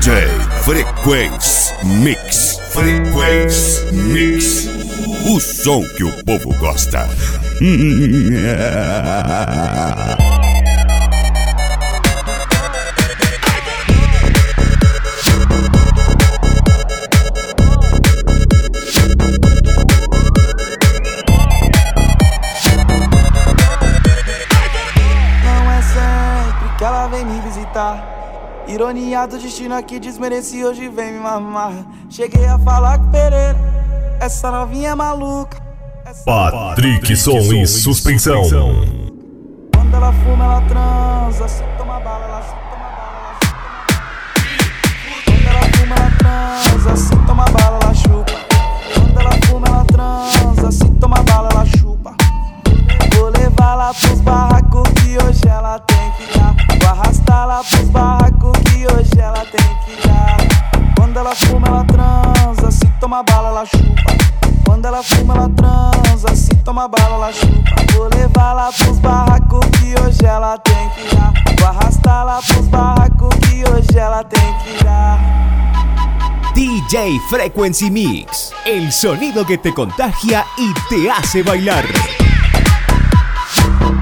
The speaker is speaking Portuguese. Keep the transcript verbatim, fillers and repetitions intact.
J Frequency Mix. Frequency Mix. O som que o povo gosta. Ironia do destino aqui desmereci, hoje vem me mamar. Cheguei a falar com Pereira, essa novinha é maluca. Patrick Som em suspensão. Quando ela fuma, ela transa. Se toma bala, ela se toma bala. Quando ela fuma, ela transa. Se toma bala, ela chupa. Quando ela fuma, ela transa. Se toma bala, ela chupa. Vou levar lá pros barracos que hoje ela tem que dar. Vou arrastar lá pros barracos que hoje ela tem que dar. Quando ela fuma, ela transa. Se toma bala, ela chupa. Quando ela fuma, ela transa. Se toma bala, ela chupa. Vou levar lá pros barracos que hoje ela tem que dar. Vou arrastar lá pros barracos que hoje ela tem que dar. D J Frequency Mix, el sonido que te contagia y te hace bailar.